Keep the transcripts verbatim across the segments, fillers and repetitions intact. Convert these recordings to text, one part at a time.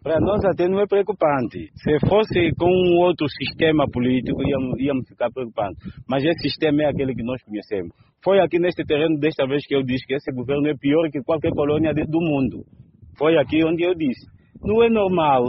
Para nós até não é preocupante. Se fosse com um outro sistema político, íamos, íamos ficar preocupados. Mas esse sistema é aquele que nós conhecemos. Foi aqui neste terreno, desta vez, que eu disse que esse governo é pior que qualquer colônia de, do mundo. Foi aqui onde eu disse. Não é normal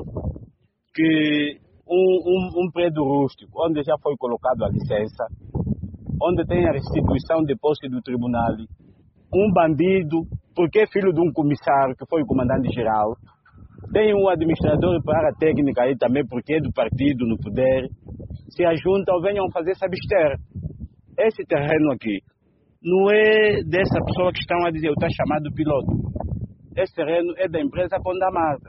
que um, um, um prédio rústico, onde já foi colocado a licença, onde tem a restituição de posse do tribunal, um bandido, porque é filho de um comissário, que foi o comandante-geral, tem um administrador para a técnica aí também, porque é do partido no poder, se ajuntam, venham fazer essa besteira. Esse terreno aqui não é dessa pessoa que estão a dizer, está chamado piloto. Esse terreno é da empresa Condamata.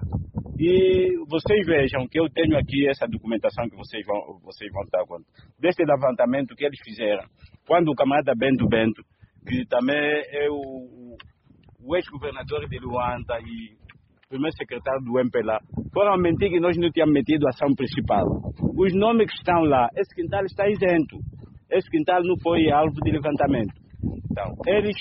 E vocês vejam que eu tenho aqui essa documentação que vocês vão, vocês vão dar conta. Desse levantamento que eles fizeram, quando o camarada Bento Bento, que também é o, o ex-governador de Luanda e primeiro secretário do M P L A, foram mentir que nós não tínhamos metido a ação principal. Os nomes que estão lá, esse quintal está isento. Esse quintal não foi alvo de levantamento. Então, eles,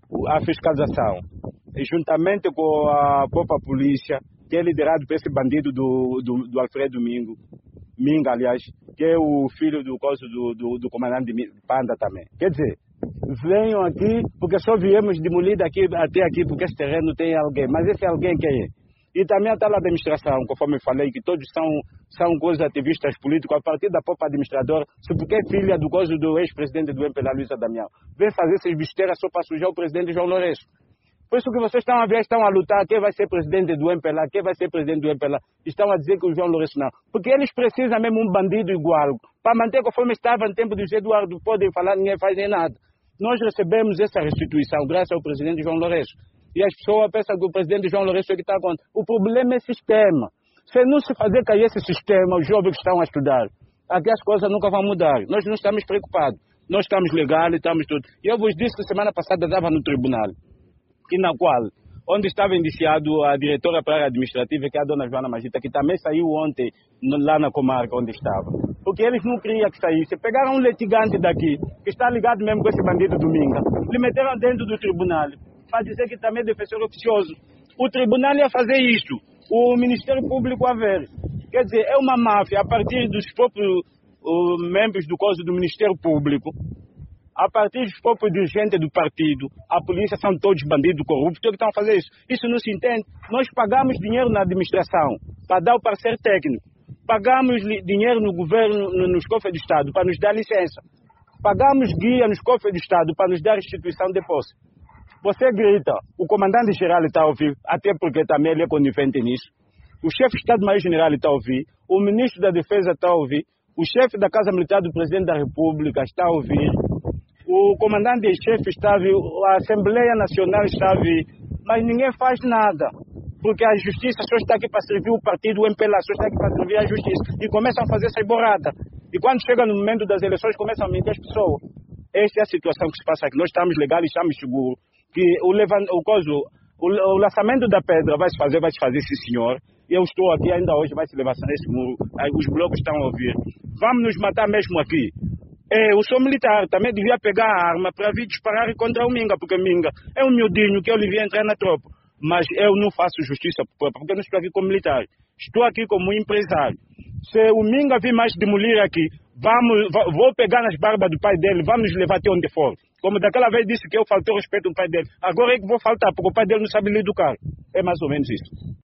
a fiscalização, juntamente com a própria polícia, que é liderado por esse bandido do, do, do Alfredo Domingo, Minga, aliás, que é o filho do, do, do, do comandante Panda também. Quer dizer, venham aqui, porque só viemos demolir daqui até aqui, porque esse terreno tem alguém. Mas esse alguém quem é? E também a tal administração, conforme eu falei, que todos são, são coisas ativistas políticos, a partir da própria administradora, se porque é filha do coisa do ex-presidente do M P L A, Luísa Damião, vem fazer essas besteiras só para sujar o presidente João Lourenço. Por isso que vocês estão a ver, estão a lutar, quem vai ser presidente do M P L A, quem vai ser presidente do M P L A, estão a dizer que o João Lourenço não. Porque eles precisam mesmo um bandido igual, para manter conforme estava no tempo do José Eduardo, podem falar, ninguém faz nem nada. Nós recebemos essa restituição graças ao presidente João Lourenço. E as pessoas pensam que o presidente João Lourenço é que está contra. O problema é sistema. Se não se fazer cair esse sistema, os jovens que estão a estudar, aqui as coisas nunca vão mudar. Nós não estamos preocupados. Nós estamos legais, estamos tudo. E eu vos disse que semana passada estava no tribunal, e na qual, onde estava indiciado a diretora para a área administrativa, que é a dona Joana Magita, que também saiu ontem lá na comarca onde estava. Porque eles não queriam que saísse. Pegaram um litigante daqui, que está ligado mesmo com esse bandido Dominga, lhe meteram dentro do tribunal, para dizer que também é defensor oficioso. O tribunal ia fazer isto, o Ministério Público a ver. Quer dizer, é uma máfia a partir dos próprios uh, membros do Código do Ministério Público, a partir dos próprios dirigentes do partido, a polícia são todos bandidos corruptos, que estão a fazer isso. Isso não se entende. Nós pagamos dinheiro na administração para dar o parecer técnico. Pagamos dinheiro no governo, nos cofres do Estado, para nos dar licença. Pagamos guia nos cofres do Estado para nos dar restituição de posse. Você grita, o comandante-geral está a ouvir, até porque também ele é conivente nisso. O chefe de Estado-Maior-General está a ouvir, o ministro da Defesa está a ouvir, o chefe da Casa Militar do Presidente da República está a ouvir, o comandante-chefe está a ouvir, a Assembleia Nacional está a ouvir, mas ninguém faz nada. Porque a justiça só está aqui para servir o partido, o M P L A só está aqui para servir a justiça. E começam a fazer essa borrada. E quando chega no momento das eleições, começam a mentir as pessoas. Esta é a situação que se passa aqui. Nós estamos legais, estamos seguros. Que o, levant... o, coso... o, o lançamento da pedra vai se fazer, vai se fazer, sim senhor. Eu estou aqui ainda hoje, vai se levar esse muro. Aí os blocos estão a ouvir. Vamos nos matar mesmo aqui. É, eu sou militar, também devia pegar a arma para vir disparar contra o Minga, porque Minga é um miudinho que eu devia entrar na tropa. Mas eu não faço justiça própria, porque eu não estou aqui como militar. Estou aqui como empresário. Se o Minga vir mais demolir aqui, vamos, vou pegar nas barbas do pai dele, vamos levar até onde for. Como daquela vez disse que eu faltei respeito ao pai dele. Agora é que vou faltar, porque o pai dele não sabe lhe educar. É mais ou menos isso.